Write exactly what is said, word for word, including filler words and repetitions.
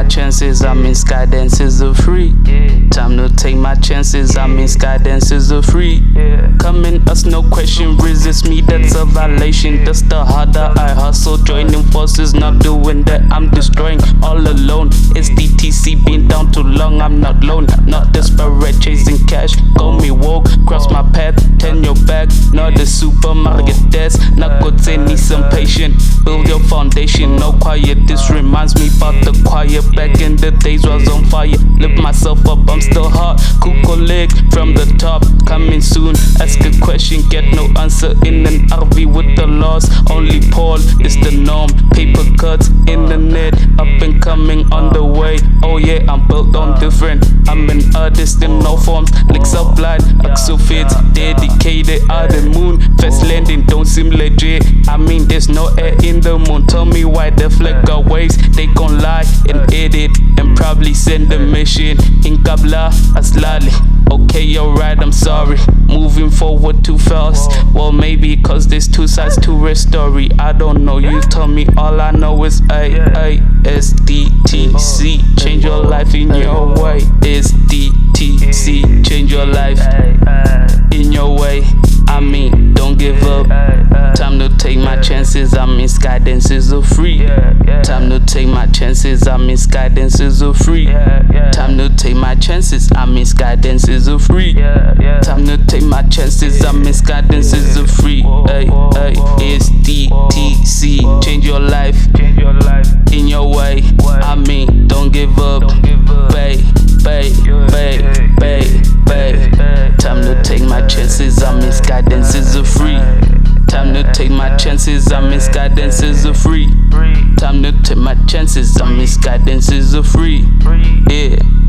chances. I mean, Skydances are free. Time to take my chances. I mean, Skydances are free. Coming us, no question. Resist me, that's a violation. That's the harder I hustle. Joining forces, not doing that. I'm destroying all alone. It's D T C, been down too long. I'm not lone, not desperate, chasing cash. Call me woke, cross my path, turn your back. Not a supermarket desk. Not good, say need some patience. Build your foundation, no quiet. This reminds me about the quiet. Back in the days was on fire. Lift myself up, I'm still hot. Cool colleague from the top, coming soon. Ask a question, get no answer in an R V with the loss. Only Paul is the norm. Paper cuts, internet, up and coming on the way. Oh yeah, I'm built on different. I'm an artist in no forms. Licks up light, axle fits, dedicated out the moon. Fast landing don't seem legit. I mean, there's no air in the moon. Tell me why the flag got waves. They gon' lie and edit and probably send a mission. In Kabla, Aslali. Okay, alright, I'm sorry. Moving forward too fast. Well, maybe cause there's two sides to a story. I don't know, you tell me. All I know is A A S D T C. Change your life in your way. S D T C. Change your life in your way. I mean, don't give up. Time to take my chances. I mean, Skydances are free. Time to take my chances. I mean, Skydances are free. Time to take my chances. I mean, Skydances are free. Time to take my chances. I mean, Skydances are free. Ay, ay, S D T C. Change your life in your way. I mean, don't give up. Bay, bay, bay, bay, bay. Time to take my chances. I mean, Skydances are free. Time to take my chances. I mean, Skydances are free. Time to take my chances. I mean, Skydances are free. Yeah.